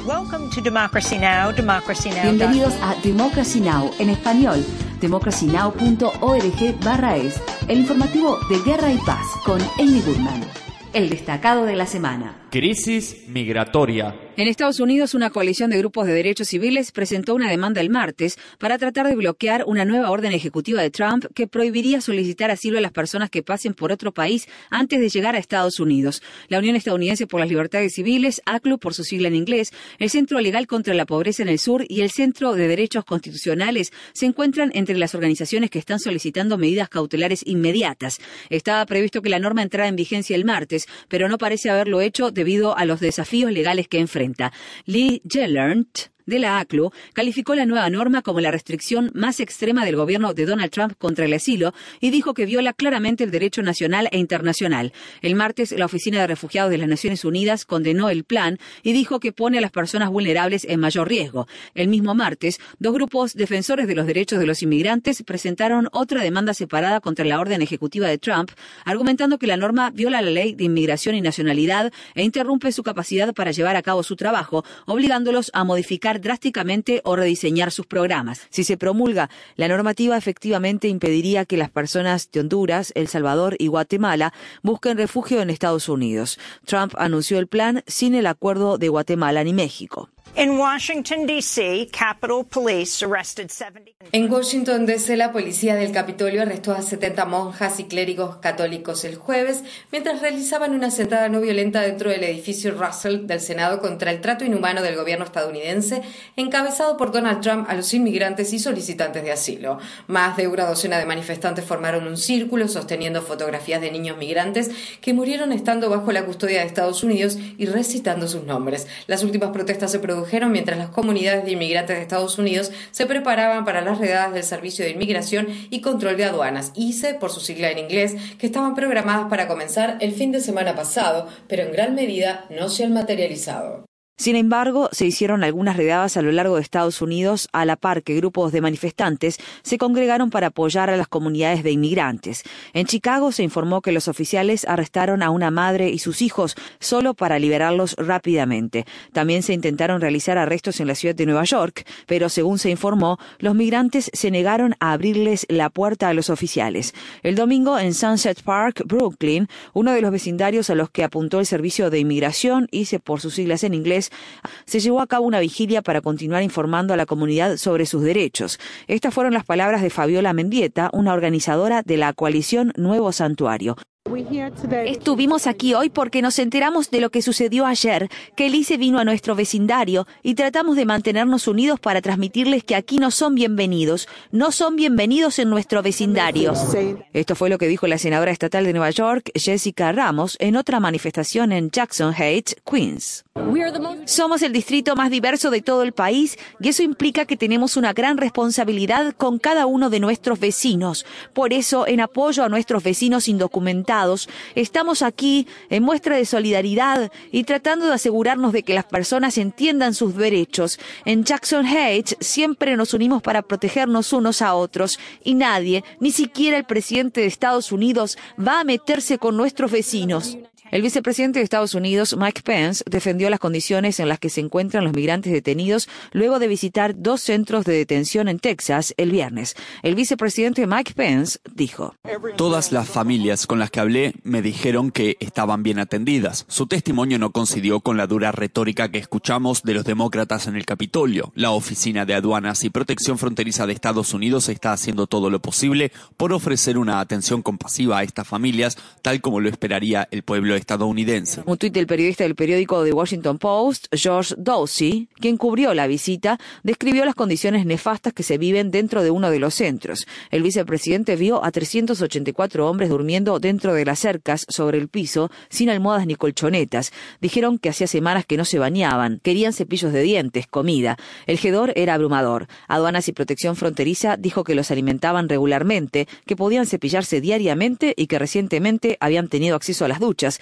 Welcome to Democracy Now!, Democracy Now! Bienvenidos a Democracy Now! En español, democracynow.org/es, el informativo de Guerra y Paz con Amy Goodman. El destacado de la semana. Crisis migratoria. En Estados Unidos, una coalición de grupos de derechos civiles presentó una demanda el martes para tratar de bloquear una nueva orden ejecutiva de Trump que prohibiría solicitar asilo a las personas que pasen por otro país antes de llegar a Estados Unidos. La Unión Estadounidense por las Libertades Civiles, ACLU por su sigla en inglés, el Centro Legal contra la Pobreza en el Sur y el Centro de Derechos Constitucionales se encuentran entre las organizaciones que están solicitando medidas cautelares inmediatas. Estaba previsto que la norma entrara en vigencia el martes, pero no parece haberlo hecho debido a los desafíos legales que enfrenta. Lee Gelernt, de la ACLU, calificó la nueva norma como la restricción más extrema del gobierno de Donald Trump contra el asilo y dijo que viola claramente el derecho nacional e internacional. El martes, la Oficina de Refugiados de las Naciones Unidas condenó el plan y dijo que pone a las personas vulnerables en mayor riesgo. El mismo martes, dos grupos defensores de los derechos de los inmigrantes presentaron otra demanda separada contra la orden ejecutiva de Trump, argumentando que la norma viola la ley de inmigración y nacionalidad e interrumpe su capacidad para llevar a cabo su trabajo, obligándolos a modificar drásticamente o rediseñar sus programas. Si se promulga, la normativa efectivamente impediría que las personas de Honduras, El Salvador y Guatemala busquen refugio en Estados Unidos. Trump anunció el plan sin el acuerdo de Guatemala ni México. En Washington, D.C., Capitol Police arrested 70... En Washington, D.C., la policía del Capitolio arrestó a 70 monjas y clérigos católicos el jueves mientras realizaban una sentada no violenta dentro del edificio Russell del Senado contra el trato inhumano del gobierno estadounidense encabezado por Donald Trump a los inmigrantes y solicitantes de asilo. Más de una docena de manifestantes formaron un círculo sosteniendo fotografías de niños migrantes que murieron estando bajo la custodia de Estados Unidos y recitando sus nombres. Las últimas protestas se produjeron mientras las comunidades de inmigrantes de Estados Unidos se preparaban para las redadas del Servicio de Inmigración y Control de Aduanas, ICE por su sigla en inglés, que estaban programadas para comenzar el fin de semana pasado, pero en gran medida no se han materializado. Sin embargo, se hicieron algunas redadas a lo largo de Estados Unidos, a la par que grupos de manifestantes se congregaron para apoyar a las comunidades de inmigrantes. En Chicago se informó que los oficiales arrestaron a una madre y sus hijos solo para liberarlos rápidamente. También se intentaron realizar arrestos en la ciudad de Nueva York, pero según se informó, los migrantes se negaron a abrirles la puerta a los oficiales. El domingo en Sunset Park, Brooklyn, uno de los vecindarios a los que apuntó el Servicio de Inmigración, ICE por sus siglas en inglés, se llevó a cabo una vigilia para continuar informando a la comunidad sobre sus derechos. Estas fueron las palabras de Fabiola Mendieta, una organizadora de la coalición Nuevo Santuario. Estuvimos aquí hoy porque nos enteramos de lo que sucedió ayer, que el ICE vino a nuestro vecindario y tratamos de mantenernos unidos para transmitirles que aquí no son bienvenidos en nuestro vecindario. Esto fue lo que dijo la senadora estatal de Nueva York, Jessica Ramos, en otra manifestación en Jackson Heights, Queens. Somos el distrito más diverso de todo el país y eso implica que tenemos una gran responsabilidad con cada uno de nuestros vecinos. Por eso, en apoyo a nuestros vecinos indocumentados, estamos aquí en muestra de solidaridad y tratando de asegurarnos de que las personas entiendan sus derechos. En Jackson Heights siempre nos unimos para protegernos unos a otros y nadie, ni siquiera el presidente de Estados Unidos, va a meterse con nuestros vecinos. El vicepresidente de Estados Unidos, Mike Pence, defendió las condiciones en las que se encuentran los migrantes detenidos luego de visitar 2 centros de detención en Texas el viernes. El vicepresidente Mike Pence dijo: Todas las familias con las que hablé me dijeron que estaban bien atendidas. Su testimonio no coincidió con la dura retórica que escuchamos de los demócratas en el Capitolio. La Oficina de Aduanas y Protección Fronteriza de Estados Unidos está haciendo todo lo posible por ofrecer una atención compasiva a estas familias, tal como lo esperaría el pueblo estadounidense. Un tuit del periodista del periódico The Washington Post, George Dowsey, quien cubrió la visita, describió las condiciones nefastas que se viven dentro de uno de los centros. El vicepresidente vio a 384 hombres durmiendo dentro de las cercas sobre el piso, sin almohadas ni colchonetas. Dijeron que hacía semanas que no se bañaban, querían cepillos de dientes, comida. El hedor era abrumador. Aduanas y Protección Fronteriza dijo que los alimentaban regularmente, que podían cepillarse diariamente y que recientemente habían tenido acceso a las duchas.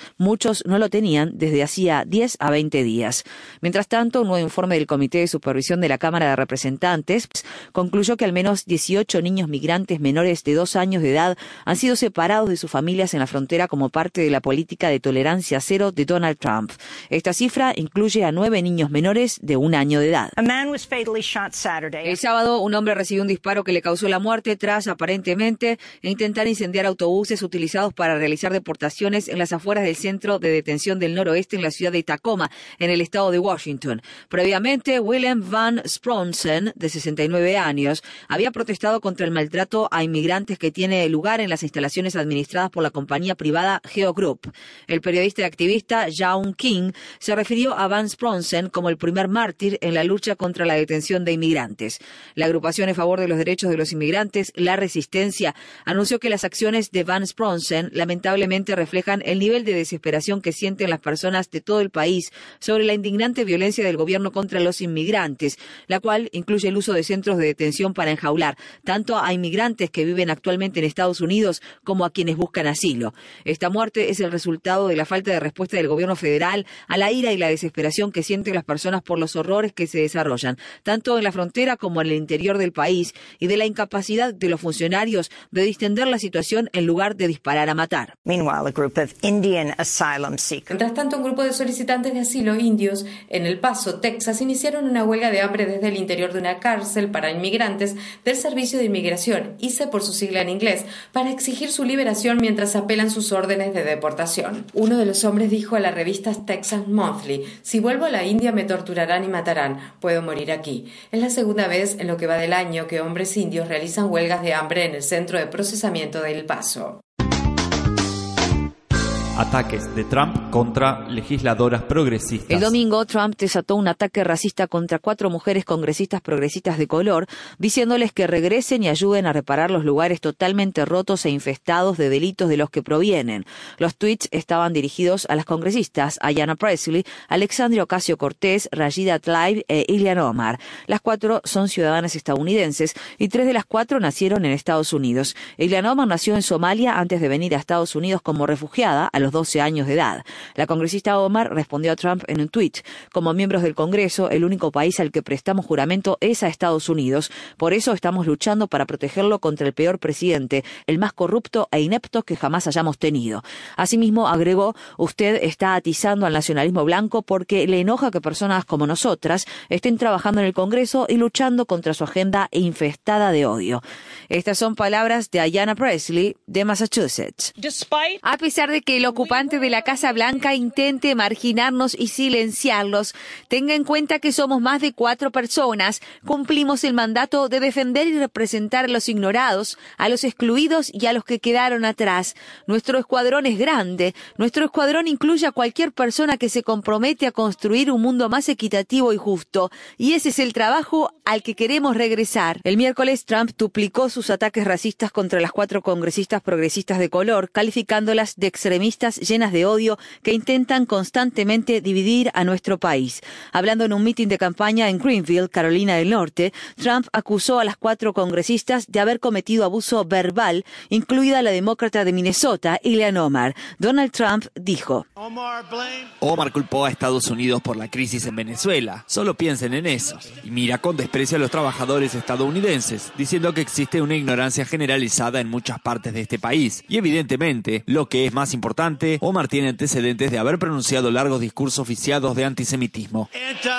Muchos no lo tenían desde hacía 10 a 20 días. Mientras tanto, un nuevo informe del Comité de Supervisión de la Cámara de Representantes concluyó que al menos 18 niños migrantes menores de 2 años de edad han sido separados de sus familias en la frontera como parte de la política de tolerancia cero de Donald Trump. Esta cifra incluye a 9 niños menores de 1 año de edad. El sábado, un hombre recibió un disparo que le causó la muerte tras, aparentemente, intentar incendiar autobuses utilizados para realizar deportaciones en las afueras del centro de detención del noroeste en la ciudad de Tacoma, en el estado de Washington. Previamente, Willem van Spronsen, de 69 años, había protestado contra el maltrato a inmigrantes que tiene lugar en las instalaciones administradas por la compañía privada Geo Group. El periodista y activista Jaun King se refirió a van Spronsen como el primer mártir en la lucha contra la detención de inmigrantes. La agrupación en favor de los derechos de los inmigrantes, La Resistencia, anunció que las acciones de van Spronsen lamentablemente reflejan el nivel de desesperación que sienten las personas de todo el país sobre la indignante violencia del gobierno contra los inmigrantes, la cual incluye el uso de centros de detención para enjaular tanto a inmigrantes que viven actualmente en Estados Unidos como a quienes buscan asilo. Esta muerte es el resultado de la falta de respuesta del gobierno federal a la ira y la desesperación que sienten las personas por los horrores que se desarrollan, tanto en la frontera como en el interior del país, y de la incapacidad de los funcionarios de distender la situación en lugar de disparar a matar. Meanwhile, a group of Indian asylum seekers. Mientras tanto, un grupo de solicitantes de asilo indios en El Paso, Texas, iniciaron una huelga de hambre desde el interior de una cárcel para inmigrantes del Servicio de Inmigración, ICE por su sigla en inglés, para exigir su liberación mientras apelan sus órdenes de deportación. Uno de los hombres dijo a la revista Texas Monthly: "Si vuelvo a la India me torturarán y matarán. Puedo morir aquí". Es la segunda vez en lo que va del año que hombres indios realizan huelgas de hambre en el centro de procesamiento de El Paso. Ataques de Trump contra legisladoras progresistas. El domingo, Trump desató un ataque racista contra 4 mujeres congresistas progresistas de color, diciéndoles que regresen y ayuden a reparar los lugares totalmente rotos e infestados de delitos de los que provienen. Los tweets estaban dirigidos a las congresistas Ayanna Pressley, Alexandria Ocasio-Cortez, Rashida Tlaib e Ilhan Omar. Las 4 son ciudadanas estadounidenses y 3 de las 4 nacieron en Estados Unidos. Ilhan Omar nació en Somalia antes de venir a Estados Unidos como refugiada a los 12 años de edad. La congresista Omar respondió a Trump en un tuit: "Como miembros del Congreso, el único país al que prestamos juramento es a Estados Unidos. Por eso estamos luchando para protegerlo contra el peor presidente, el más corrupto e inepto que jamás hayamos tenido". Asimismo, agregó: "Usted está atizando al nacionalismo blanco porque le enoja que personas como nosotras estén trabajando en el Congreso y luchando contra su agenda infestada de odio". Estas son palabras de Ayanna Pressley, de Massachusetts. A pesar de que el ocupante de la Casa Blanca intente marginarnos y silenciarlos, tenga en cuenta que somos más de 4 personas. Cumplimos el mandato de defender y representar a los ignorados, a los excluidos y a los que quedaron atrás. Nuestro escuadrón es grande. Nuestro escuadrón incluye a cualquier persona que se compromete a construir un mundo más equitativo y justo. Y ese es el trabajo al que queremos regresar. El miércoles, Trump duplicó sus ataques racistas contra las 4 congresistas progresistas de color, calificándolas de extremistas llenas de odio que intentan constantemente dividir a nuestro país. Hablando en un mitin de campaña en Greenville, Carolina del Norte, Trump acusó a las 4 congresistas de haber cometido abuso verbal, incluida la demócrata de Minnesota, Ilhan Omar. Donald Trump dijo: Omar culpó a Estados Unidos por la crisis en Venezuela. Solo piensen en eso. Y mira con desprecio a los trabajadores estadounidenses, diciendo que existe una ignorancia generalizada en muchas partes de este país. Y evidentemente, lo que es más importante, Omar tiene antecedentes de haber pronunciado largos discursos viciados de antisemitismo.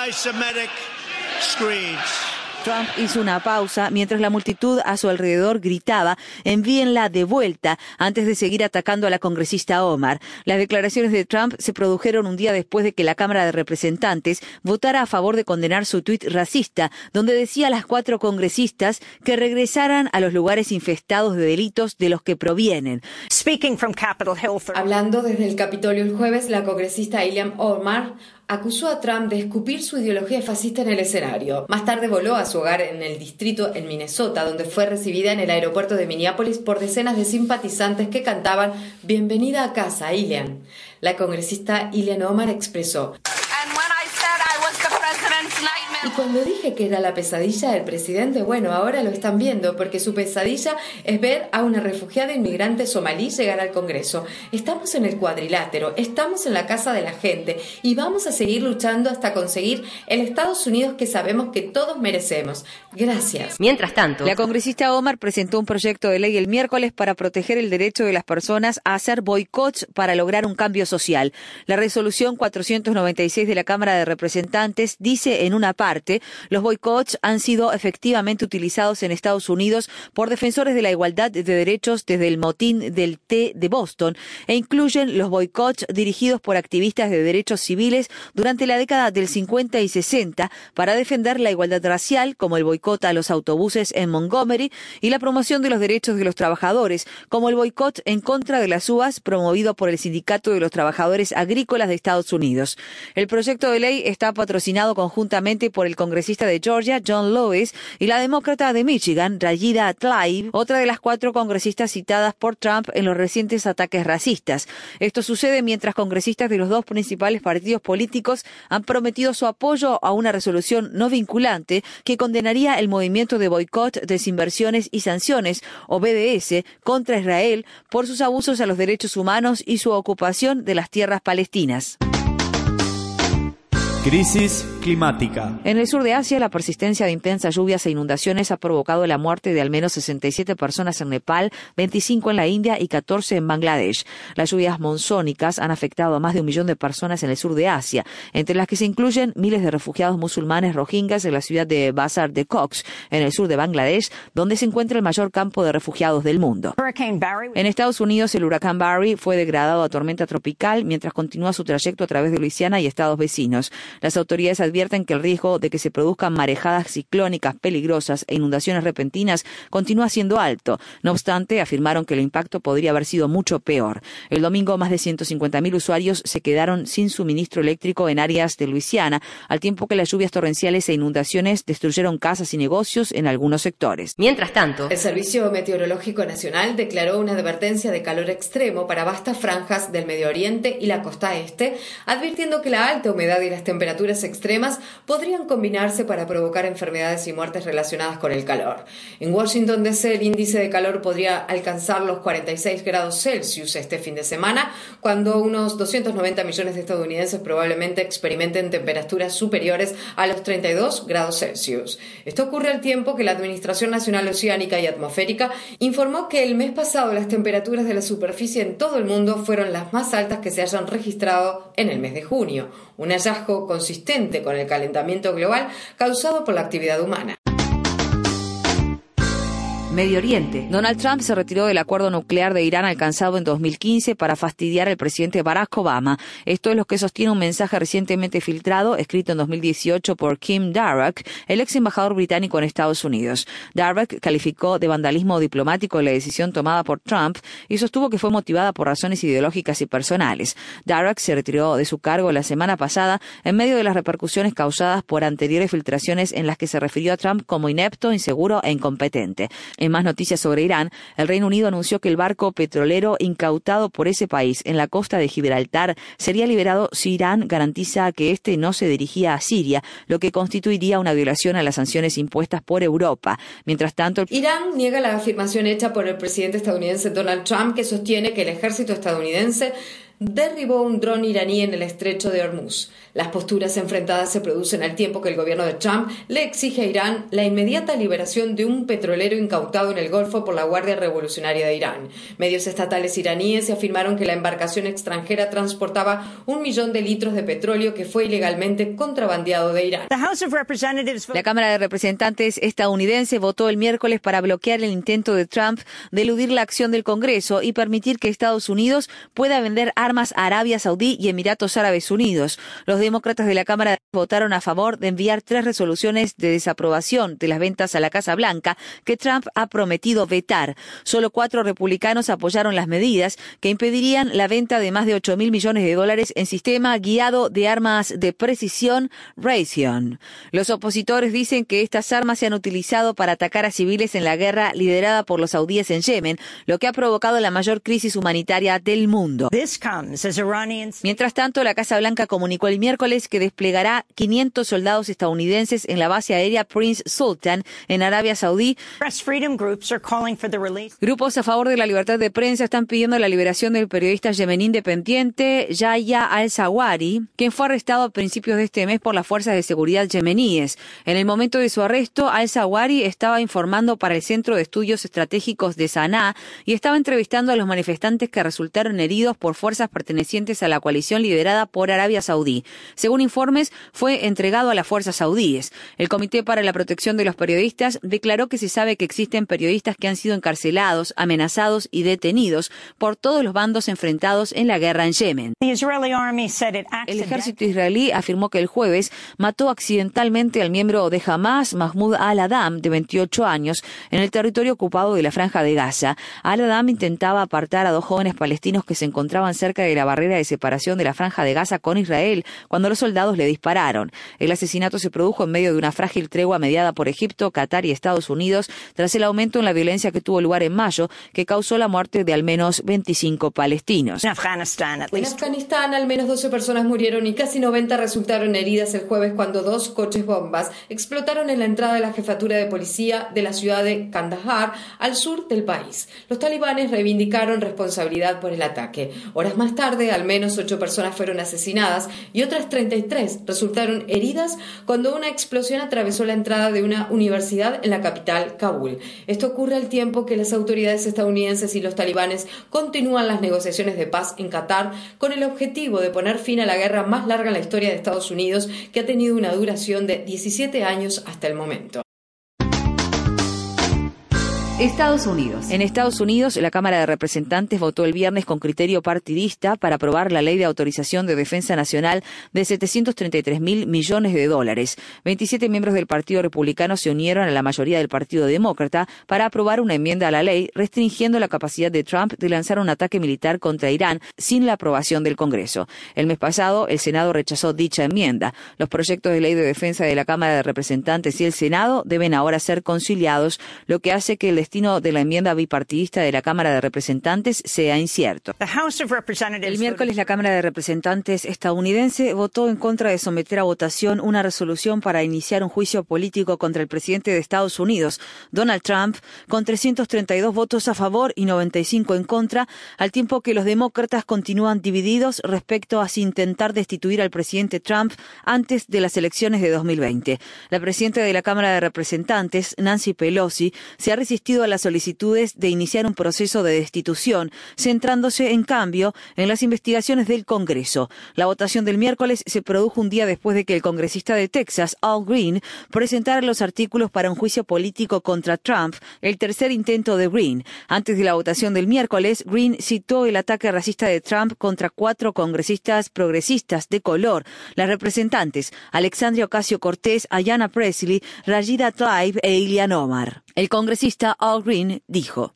Trump hizo una pausa mientras la multitud a su alrededor gritaba: "Envíenla de vuelta", antes de seguir atacando a la congresista Omar. Las declaraciones de Trump se produjeron un día después de que la Cámara de Representantes votara a favor de condenar su tuit racista, donde decía a las 4 congresistas que regresaran a los lugares infestados de delitos de los que provienen. Hablando desde el Capitolio el jueves, la congresista Ilhan Omar acusó a Trump de escupir su ideología fascista en el escenario. Más tarde voló a su hogar en el distrito en Minnesota, donde fue recibida en el aeropuerto de Minneapolis por decenas de simpatizantes que cantaban "Bienvenida a casa, Ilhan". La congresista Ilhan Omar expresó: Y cuando dije que era la pesadilla del presidente, bueno, ahora lo están viendo, porque su pesadilla es ver a una refugiada inmigrante somalí llegar al Congreso. Estamos en el cuadrilátero, estamos en la casa de la gente y vamos a seguir luchando hasta conseguir el Estados Unidos que sabemos que todos merecemos. Gracias. Mientras tanto, la congresista Omar presentó un proyecto de ley el miércoles para proteger el derecho de las personas a hacer boicots para lograr un cambio social. La resolución 496 de la Cámara de Representantes dice en una parte: los boicots han sido efectivamente utilizados en Estados Unidos por defensores de la igualdad de derechos desde el motín del té de Boston, e incluyen los boicots dirigidos por activistas de derechos civiles durante la década del 50 y 60 para defender la igualdad racial, como el boicot a los autobuses en Montgomery, y la promoción de los derechos de los trabajadores, como el boicot en contra de las uvas promovido por el Sindicato de los Trabajadores Agrícolas de Estados Unidos. El proyecto de ley está patrocinado conjuntamente por el congresista de Georgia, John Lewis, y la demócrata de Michigan, Rashida Tlaib, otra de las 4 congresistas citadas por Trump en los recientes ataques racistas. Esto sucede mientras congresistas de los 2 principales partidos políticos han prometido su apoyo a una resolución no vinculante que condenaría el movimiento de boicot, desinversiones y sanciones, o BDS, contra Israel por sus abusos a los derechos humanos y su ocupación de las tierras palestinas. Crisis climática. En el sur de Asia, la persistencia de intensas lluvias e inundaciones ha provocado la muerte de al menos 67 personas en Nepal, 25 en la India y 14 en Bangladesh. Las lluvias monzónicas han afectado a más de 1 millón de personas en el sur de Asia, entre las que se incluyen miles de refugiados musulmanes rohingyas en la ciudad de Bazar de Cox, en el sur de Bangladesh, donde se encuentra el mayor campo de refugiados del mundo. En Estados Unidos, el huracán Barry fue degradado a tormenta tropical mientras continúa su trayecto a través de Luisiana y estados vecinos. Las autoridades advierten que el riesgo de que se produzcan marejadas ciclónicas peligrosas e inundaciones repentinas continúa siendo alto. No obstante, afirmaron que el impacto podría haber sido mucho peor. El domingo, más de 150.000 usuarios se quedaron sin suministro eléctrico en áreas de Luisiana, al tiempo que las lluvias torrenciales e inundaciones destruyeron casas y negocios en algunos sectores. Mientras tanto, el Servicio Meteorológico Nacional declaró una advertencia de calor extremo para vastas franjas del Medio Oriente y la costa este, advirtiendo que la alta humedad y las temperaturas extremas podrían combinarse para provocar enfermedades y muertes relacionadas con el calor. En Washington DC, el índice de calor podría alcanzar los 46 grados Celsius este fin de semana, cuando unos 290 millones de estadounidenses probablemente experimenten temperaturas superiores a los 32 grados Celsius. Esto ocurre al tiempo que la Administración Nacional Oceánica y Atmosférica informó que el mes pasado las temperaturas de la superficie en todo el mundo fueron las más altas que se hayan registrado en el mes de junio, un hallazgo consistente con el calentamiento global causado por la actividad humana. Medio Oriente. Donald Trump se retiró del acuerdo nuclear de Irán alcanzado en 2015 para fastidiar al presidente Barack Obama. Esto es lo que sostiene un mensaje recientemente filtrado, escrito en 2018 por Kim Darroch, el ex embajador británico en Estados Unidos. Darroch calificó de vandalismo diplomático la decisión tomada por Trump y sostuvo que fue motivada por razones ideológicas y personales. Darroch se retiró de su cargo la semana pasada en medio de las repercusiones causadas por anteriores filtraciones en las que se refirió a Trump como inepto, inseguro e incompetente. En más noticias sobre Irán, el Reino Unido anunció que el barco petrolero incautado por ese país en la costa de Gibraltar sería liberado si Irán garantiza que este no se dirigía a Siria, lo que constituiría una violación a las sanciones impuestas por Europa. Mientras tanto, Irán niega la afirmación hecha por el presidente estadounidense Donald Trump, que sostiene que el ejército estadounidense derribó un dron iraní en el estrecho de Hormuz. Las posturas enfrentadas se producen al tiempo que el gobierno de Trump le exige a Irán la inmediata liberación de un petrolero incautado en el Golfo por la Guardia Revolucionaria de Irán. Medios estatales iraníes afirmaron que la embarcación extranjera transportaba 1 millón de litros de petróleo que fue ilegalmente contrabandeado de Irán. La Cámara de Representantes estadounidense votó el miércoles para bloquear el intento de Trump de eludir la acción del Congreso y permitir que Estados Unidos pueda vender armas a Arabia Saudí y Emiratos Árabes Unidos. Los demócratas de la Cámara votaron a favor de enviar 3 resoluciones de desaprobación de las ventas a la Casa Blanca que Trump ha prometido vetar. Solo 4 republicanos apoyaron las medidas que impedirían la venta de más de $8.000 millones en sistema guiado de armas de precisión Raytheon. Los opositores dicen que estas armas se han utilizado para atacar a civiles en la guerra liderada por los saudíes en Yemen, lo que ha provocado la mayor crisis humanitaria del mundo. Mientras tanto, la Casa Blanca comunicó el miércoles que desplegará 500 soldados estadounidenses en la base aérea Prince Sultan en Arabia Saudí. Grupos a favor de la libertad de prensa están pidiendo la liberación del periodista yemení independiente Yahya al-Zawahiri, quien fue arrestado a principios de este mes por las fuerzas de seguridad yemeníes. En el momento de su arresto, al-Zawahiri estaba informando para el Centro de Estudios Estratégicos de Sanaa y estaba entrevistando a los manifestantes que resultaron heridos por fuerzas pertenecientes a la coalición liderada por Arabia Saudí. Según informes, fue entregado a las fuerzas saudíes. El Comité para la Protección de los Periodistas declaró que se sabe que existen periodistas que han sido encarcelados, amenazados y detenidos por todos los bandos enfrentados en la guerra en Yemen. El ejército israelí afirmó que el jueves mató accidentalmente al miembro de Hamas, Mahmoud al-Adam, de 28 años, en el territorio ocupado de la Franja de Gaza. Al-Adam intentaba apartar a 2 jóvenes palestinos que se encontraban cerca de la barrera de separación de la Franja de Gaza con Israel cuando los soldados le dispararon. El asesinato se produjo en medio de una frágil tregua mediada por Egipto, Qatar y Estados Unidos tras el aumento en la violencia que tuvo lugar en mayo, que causó la muerte de al menos 25 palestinos. En Afganistán, al menos 12 personas murieron y casi 90 resultaron heridas el jueves cuando 2 coches bombas explotaron en la entrada de la jefatura de policía de la ciudad de Kandahar, al sur del país. Los talibanes reivindicaron responsabilidad por el ataque. Horas más tarde, al menos 8 personas fueron asesinadas y otras 33 resultaron heridas cuando una explosión atravesó la entrada de una universidad en la capital, Kabul. Esto ocurre al tiempo que las autoridades estadounidenses y los talibanes continúan las negociaciones de paz en Qatar con el objetivo de poner fin a la guerra más larga en la historia de Estados Unidos, que ha tenido una duración de 17 años hasta el momento. Estados Unidos. En Estados Unidos, la Cámara de Representantes votó el viernes con criterio partidista para aprobar la Ley de Autorización de Defensa Nacional de $733.000 millones. 27 miembros del Partido Republicano se unieron a la mayoría del Partido Demócrata para aprobar una enmienda a la ley restringiendo la capacidad de Trump de lanzar un ataque militar contra Irán sin la aprobación del Congreso. El mes pasado, el Senado rechazó dicha enmienda. Los proyectos de ley de defensa de la Cámara de Representantes y el Senado deben ahora ser conciliados, lo que hace que el destino de la enmienda bipartidista de la Cámara de Representantes sea incierto. El miércoles, la Cámara de Representantes estadounidense votó en contra de someter a votación una resolución para iniciar un juicio político contra el presidente de Estados Unidos, Donald Trump, con 332 votos a favor y 95 en contra, al tiempo que los demócratas continúan divididos respecto a si intentar destituir al presidente Trump antes de las elecciones de 2020. La presidenta de la Cámara de Representantes, Nancy Pelosi, se ha resistido a las solicitudes de iniciar un proceso de destitución, centrándose, en cambio, en las investigaciones del Congreso. La votación del miércoles se produjo un día después de que el congresista de Texas, Al Green, presentara los artículos para un juicio político contra Trump, el tercer intento de Green. Antes de la votación del miércoles, Green citó el ataque racista de Trump contra 4 congresistas progresistas de color, las representantes Alexandria Ocasio-Cortez, Ayanna Pressley, Rashida Tlaib e Ilhan Omar. El congresista Al Green dijo: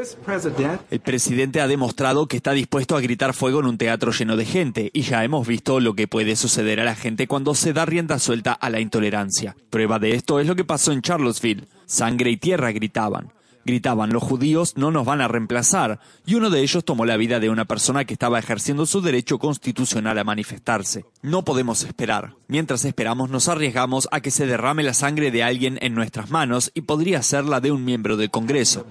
el presidente ha demostrado que está dispuesto a gritar fuego en un teatro lleno de gente, y ya hemos visto lo que puede suceder a la gente cuando se da rienda suelta a la intolerancia. Prueba de esto es lo que pasó en Charlottesville. Sangre y tierra gritaban. Gritaban, los judíos no nos van a reemplazar, y uno de ellos tomó la vida de una persona que estaba ejerciendo su derecho constitucional a manifestarse. No podemos esperar. Mientras esperamos, nos arriesgamos a que se derrame la sangre de alguien en nuestras manos, y podría ser la de un miembro del Congreso.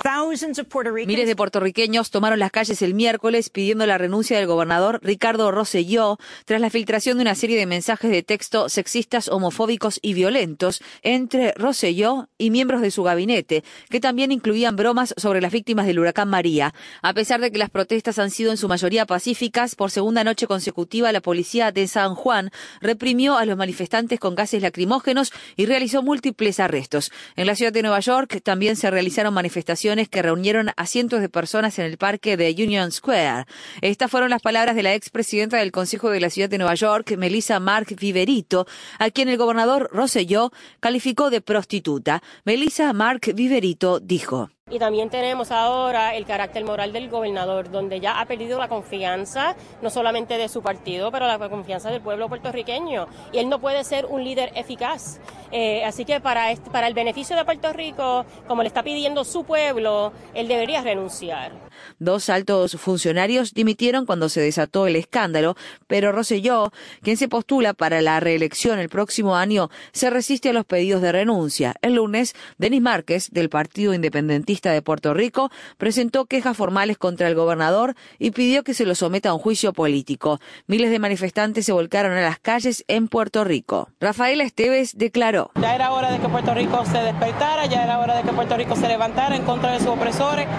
Miles de puertorriqueños tomaron las calles el miércoles pidiendo la renuncia del gobernador Ricardo Rosselló tras la filtración de una serie de mensajes de texto sexistas, homofóbicos y violentos entre Rosselló y miembros de su gabinete, que también incluían bromas sobre las víctimas del huracán María. A pesar de que las protestas han sido en su mayoría pacíficas, por segunda noche consecutiva la policía de San Juan reprimió a los manifestantes con gases lacrimógenos y realizó múltiples arrestos. En la ciudad de Nueva York también se realizaron manifestaciones que reunieron a cientos de personas en el parque de Union Square. Estas fueron las palabras de la expresidenta del Consejo de la Ciudad de Nueva York, Melissa Mark Viverito, a quien el gobernador Rosselló calificó de prostituta. Melissa Mark Viverito dijo: y también tenemos ahora el carácter moral del gobernador, donde ya ha perdido la confianza, no solamente de su partido, pero la confianza del pueblo puertorriqueño. Y él no puede ser un líder eficaz. Así que para el beneficio de Puerto Rico, como le está pidiendo su pueblo, él debería renunciar. 2 altos funcionarios dimitieron cuando se desató el escándalo, pero Rosselló, quien se postula para la reelección el próximo año, se resiste a los pedidos de renuncia. El lunes, Denis Márquez, del Partido Independentista de Puerto Rico, presentó quejas formales contra el gobernador y pidió que se lo someta a un juicio político. Miles de manifestantes se volcaron a las calles en Puerto Rico. Rafaela Esteves declaró: ya era hora de que Puerto Rico se despertara, ya era hora de que Puerto Rico se levantara en contra de sus opresores.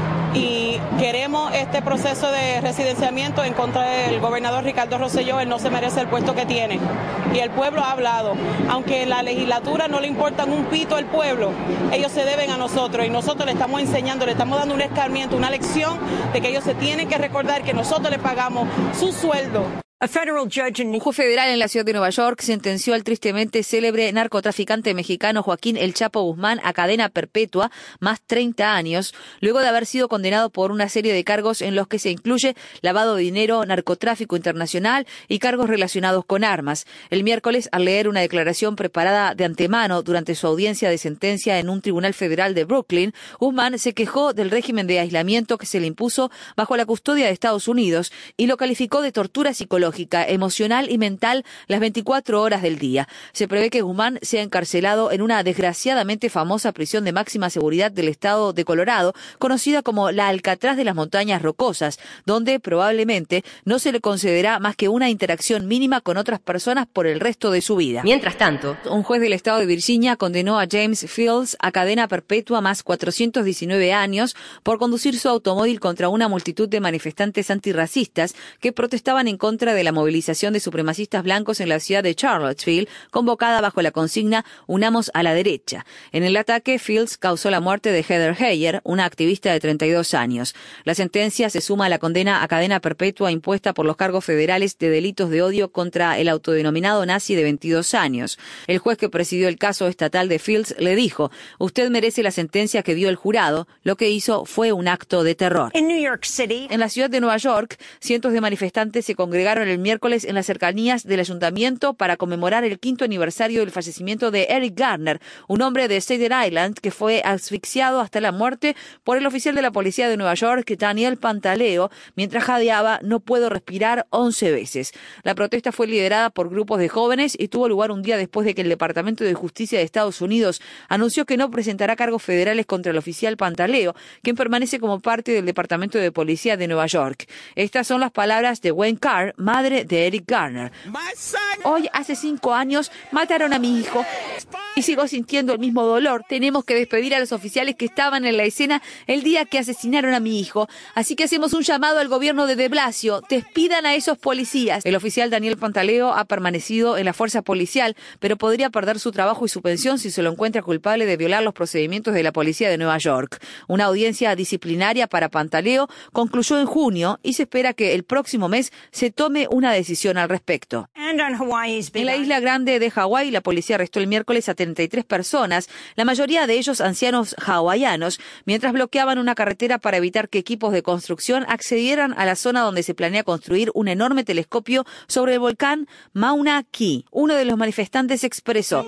Y queremos este proceso de residenciamiento en contra del gobernador Ricardo Rosselló. Él no se merece el puesto que tiene. Y el pueblo ha hablado. Aunque en la legislatura no le importan un pito al pueblo, ellos se deben a nosotros. Y nosotros le estamos enseñando, le estamos dando un escarmiento, una lección de que ellos se tienen que recordar que nosotros le pagamos su sueldo. Un juez federal en la ciudad de Nueva York sentenció al tristemente célebre narcotraficante mexicano Joaquín El Chapo Guzmán a cadena perpetua más 30 años, luego de haber sido condenado por una serie de cargos en los que se incluye lavado de dinero, narcotráfico internacional y cargos relacionados con armas. El miércoles, al leer una declaración preparada de antemano durante su audiencia de sentencia en un tribunal federal de Brooklyn, Guzmán se quejó del régimen de aislamiento que se le impuso bajo la custodia de Estados Unidos y lo calificó de tortura psicológica, emocional y mental las 24 horas del día. Se prevé que Guzmán sea encarcelado en una desgraciadamente famosa prisión de máxima seguridad del estado de Colorado, conocida como la Alcatraz de las Montañas Rocosas, donde probablemente no se le concederá más que una interacción mínima con otras personas por el resto de su vida. Mientras tanto, un juez del estado de Virginia condenó a James Fields a cadena perpetua más 419 años por conducir su automóvil contra una multitud de manifestantes antirracistas que protestaban en contra de la movilización de supremacistas blancos en la ciudad de Charlottesville, convocada bajo la consigna Unamos a la derecha. En el ataque, Fields causó la muerte de Heather Heyer, una activista de 32 años. La sentencia se suma a la condena a cadena perpetua impuesta por los cargos federales de delitos de odio contra el autodenominado nazi de 22 años. El juez que presidió el caso estatal de Fields le dijo: usted merece la sentencia que dio el jurado, lo que hizo fue un acto de terror. En la ciudad de Nueva York, cientos de manifestantes se congregaron el miércoles en las cercanías del ayuntamiento para conmemorar el 5º aniversario del fallecimiento de Eric Garner, un hombre de Staten Island que fue asfixiado hasta la muerte por el oficial de la policía de Nueva York, Daniel Pantaleo, mientras jadeaba "no puedo respirar" 11 veces. La protesta fue liderada por grupos de jóvenes y tuvo lugar un día después de que el Departamento de Justicia de Estados Unidos anunció que no presentará cargos federales contra el oficial Pantaleo, quien permanece como parte del Departamento de Policía de Nueva York. Estas son las palabras de Wayne Carr, madre de Eric Garner. Hoy, hace 5 años, mataron a mi hijo y sigo sintiendo el mismo dolor. Tenemos que despedir a los oficiales que estaban en la escena el día que asesinaron a mi hijo. Así que hacemos un llamado al gobierno de de Blasio: despidan a esos policías. El oficial Daniel Pantaleo ha permanecido en la fuerza policial, pero podría perder su trabajo y su pensión si se lo encuentra culpable de violar los procedimientos de la policía de Nueva York. Una audiencia disciplinaria para Pantaleo concluyó en junio y se espera que el próximo mes se tome una decisión al respecto. En la isla grande de Hawái, la policía arrestó el miércoles a 33 personas, la mayoría de ellos ancianos hawaianos, mientras bloqueaban una carretera para evitar que equipos de construcción accedieran a la zona donde se planea construir un enorme telescopio sobre el volcán Mauna Kea. Uno de los manifestantes expresó: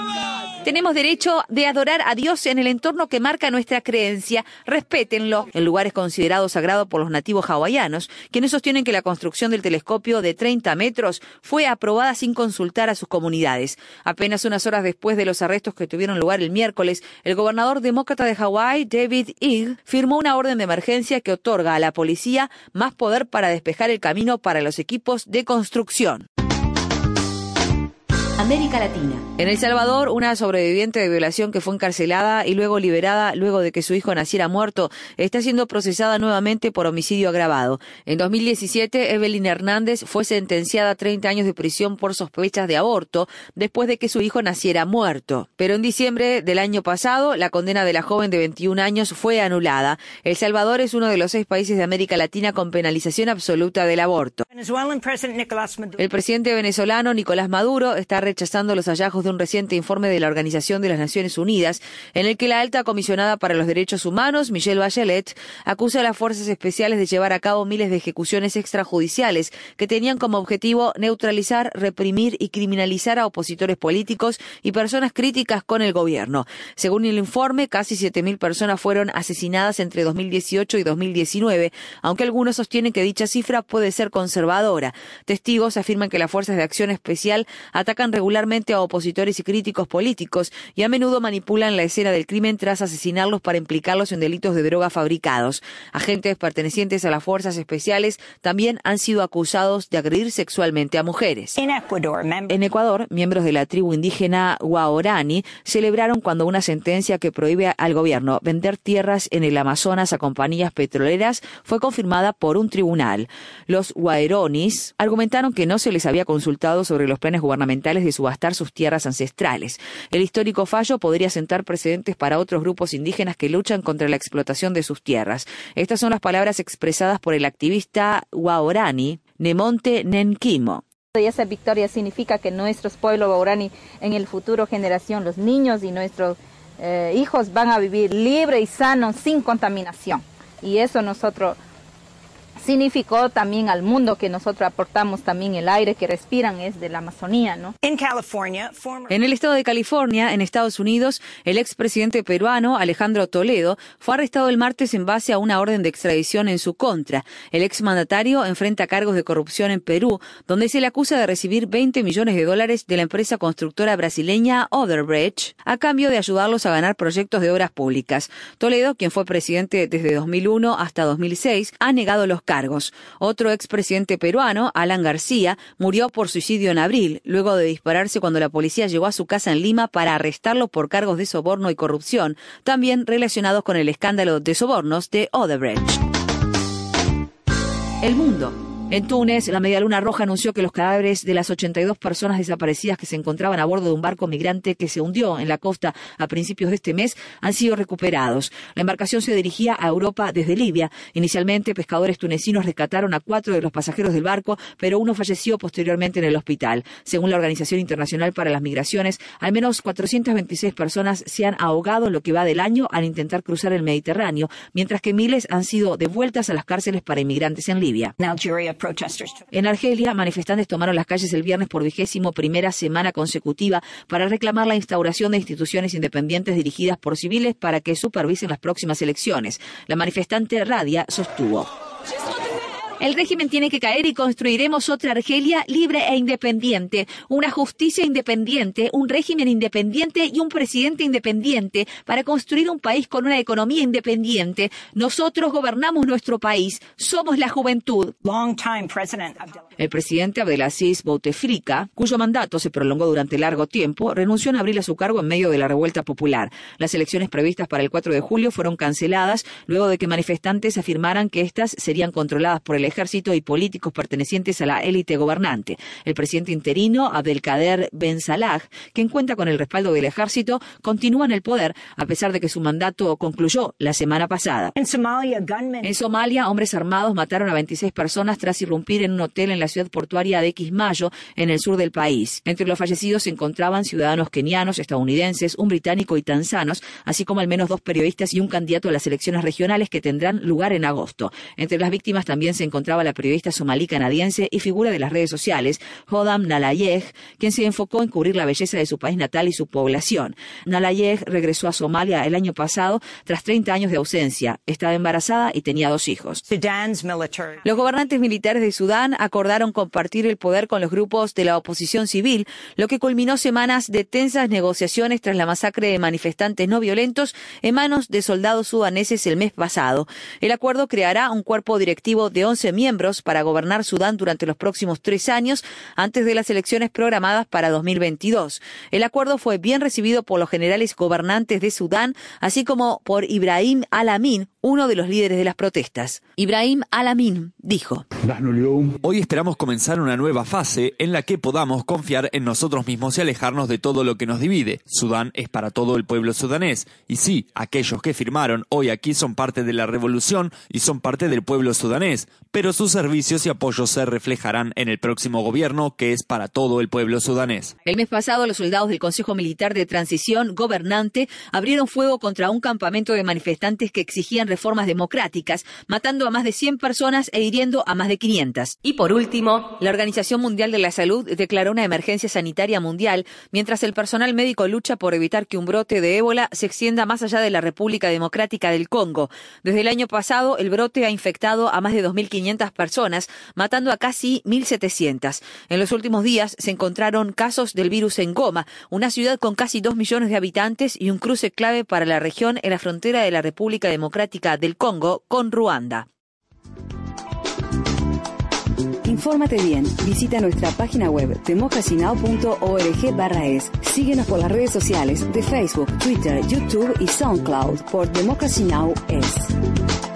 tenemos derecho de adorar a Dios en el entorno que marca nuestra creencia. Respétenlo. El lugar es considerado sagrado por los nativos hawaianos, quienes sostienen que la construcción del telescopio de 30 metros fue aprobada sin consultar a sus comunidades. Apenas unas horas después de los arrestos que tuvieron lugar el miércoles, el gobernador demócrata de Hawái, David Ige, firmó una orden de emergencia que otorga a la policía más poder para despejar el camino para los equipos de construcción. América Latina. En El Salvador, una sobreviviente de violación que fue encarcelada y luego liberada luego de que su hijo naciera muerto, está siendo procesada nuevamente por homicidio agravado. En 2017, Evelyn Hernández fue sentenciada a 30 años de prisión por sospechas de aborto después de que su hijo naciera muerto. Pero en diciembre del año pasado, la condena de la joven de 21 años fue anulada. El Salvador es uno de los 6 países de América Latina con penalización absoluta del aborto. El presidente venezolano Nicolás Maduro está rechazando los hallazgos de un reciente informe de la Organización de las Naciones Unidas, en el que la alta comisionada para los derechos humanos, Michelle Bachelet, acusa a las fuerzas especiales de llevar a cabo miles de ejecuciones extrajudiciales que tenían como objetivo neutralizar, reprimir y criminalizar a opositores políticos y personas críticas con el gobierno. Según el informe, casi 7.000 personas fueron asesinadas entre 2018 y 2019, aunque algunos sostienen que dicha cifra puede ser conservadora. Testigos afirman que las fuerzas de acción especial atacan regularmente a opositores y críticos políticos y a menudo manipulan la escena del crimen tras asesinarlos para implicarlos en delitos de droga fabricados. Agentes pertenecientes a las fuerzas especiales también han sido acusados de agredir sexualmente a mujeres. En Ecuador, miembros de la tribu indígena Guaorani celebraron cuando una sentencia que prohíbe al gobierno vender tierras en el Amazonas a compañías petroleras fue confirmada por un tribunal. Los Guaeronis argumentaron que no se les había consultado sobre los planes gubernamentales de subastar sus tierras ancestrales. El histórico fallo podría sentar precedentes para otros grupos indígenas que luchan contra la explotación de sus tierras. Estas son las palabras expresadas por el activista Guaorani, Nemonte Nenquimo. Y esa victoria significa que nuestros pueblos guaraní en el futuro generación, los niños y nuestros hijos van a vivir libres y sanos sin contaminación. Y eso nosotros significó también al mundo que nosotros aportamos también el aire que respiran es de la Amazonía, ¿no? En el estado de California, en Estados Unidos, el expresidente peruano Alejandro Toledo fue arrestado el martes en base a una orden de extradición en su contra. El exmandatario enfrenta cargos de corrupción en Perú, donde se le acusa de recibir $20 millones de la empresa constructora brasileña Odebrecht a cambio de ayudarlos a ganar proyectos de obras públicas. Toledo, quien fue presidente desde 2001 hasta 2006, ha negado los cargos. Otro expresidente peruano, Alan García, murió por suicidio en abril, luego de dispararse cuando la policía llegó a su casa en Lima para arrestarlo por cargos de soborno y corrupción, también relacionados con el escándalo de sobornos de Odebrecht. El mundo. En Túnez, la Media Luna Roja anunció que los cadáveres de las 82 personas desaparecidas que se encontraban a bordo de un barco migrante que se hundió en la costa a principios de este mes han sido recuperados. La embarcación se dirigía a Europa desde Libia. Inicialmente, pescadores tunecinos rescataron a 4 de los pasajeros del barco, pero uno falleció posteriormente en el hospital. Según la Organización Internacional para las Migraciones, al menos 426 personas se han ahogado en lo que va del año al intentar cruzar el Mediterráneo, mientras que miles han sido devueltas a las cárceles para inmigrantes en Libia. En Argelia, manifestantes tomaron las calles el viernes por 21ª semana consecutiva para reclamar la instauración de instituciones independientes dirigidas por civiles para que supervisen las próximas elecciones. La manifestante Radia sostuvo: el régimen tiene que caer y construiremos otra Argelia libre e independiente, una justicia independiente, un régimen independiente y un presidente independiente para construir un país con una economía independiente. Nosotros gobernamos nuestro país, somos la juventud. El presidente Abdelaziz Bouteflika, cuyo mandato se prolongó durante largo tiempo, renunció en abril a su cargo en medio de la revuelta popular. Las elecciones previstas para el 4 de julio fueron canceladas luego de que manifestantes afirmaran que estas serían controladas por el ejército y políticos pertenecientes a la élite gobernante. El presidente interino, Abdelkader Ben Salah, quien cuenta con el respaldo del ejército, continúa en el poder a pesar de que su mandato concluyó la semana pasada. En Somalia, hombres armados mataron a 26 personas tras irrumpir en un hotel en la ciudad portuaria de Kismayo, en el sur del país. Entre los fallecidos se encontraban ciudadanos kenianos, estadounidenses, un británico y tanzanos, así como al menos 2 periodistas y un candidato a las elecciones regionales que tendrán lugar en agosto. Entre las víctimas también se encontraba la periodista somalí canadiense y figura de las redes sociales, Hodam Nalayeh, quien se enfocó en cubrir la belleza de su país natal y su población. Nalayeh regresó a Somalia el año pasado tras 30 años de ausencia. Estaba embarazada y tenía 2 hijos. Los gobernantes militares de Sudán acordaron compartir el poder con los grupos de la oposición civil, lo que culminó semanas de tensas negociaciones tras la masacre de manifestantes no violentos en manos de soldados sudaneses el mes pasado. El acuerdo creará un cuerpo directivo de 11 miembros para gobernar Sudán durante los próximos 3 años antes de las elecciones programadas para 2022. El acuerdo fue bien recibido por los generales gobernantes de Sudán, así como por Ibrahim al-Amin, uno de los líderes de las protestas. Ibrahim Al-Amin dijo: Hoy esperamos comenzar una nueva fase en la que podamos confiar en nosotros mismos y alejarnos de todo lo que nos divide. Sudán es para todo el pueblo sudanés. Y sí, aquellos que firmaron hoy aquí son parte de la revolución y son parte del pueblo sudanés, pero sus servicios y apoyos se reflejarán en el próximo gobierno, que es para todo el pueblo sudanés. El mes pasado, los soldados del Consejo Militar de Transición Gobernante abrieron fuego contra un campamento de manifestantes que exigían reformas democráticas, matando a más de 100 personas e hiriendo a más de 500. Y por último, la Organización Mundial de la Salud declaró una emergencia sanitaria mundial, mientras el personal médico lucha por evitar que un brote de ébola se extienda más allá de la República Democrática del Congo. Desde el año pasado, el brote ha infectado a más de 2.500 personas, matando a casi 1.700. En los últimos días se encontraron casos del virus en Goma, una ciudad con casi 2 millones de habitantes y un cruce clave para la región en la frontera de la República Democrática del Congo con Ruanda. Infórmate bien. Visita nuestra página web democracynow.org/es. Síguenos por las redes sociales de Facebook, Twitter, YouTube y SoundCloud por Democracy Now! Es.